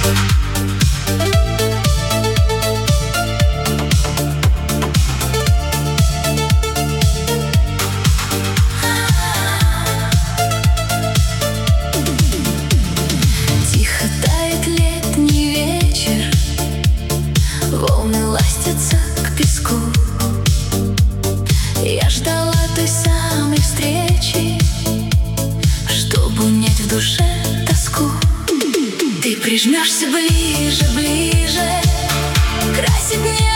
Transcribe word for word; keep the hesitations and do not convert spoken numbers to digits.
Волны ластятся к песку. Я ждала той самой встречи, чтобы унять в душе тоску. Ты прижмешься ближе, ближе, красит небо.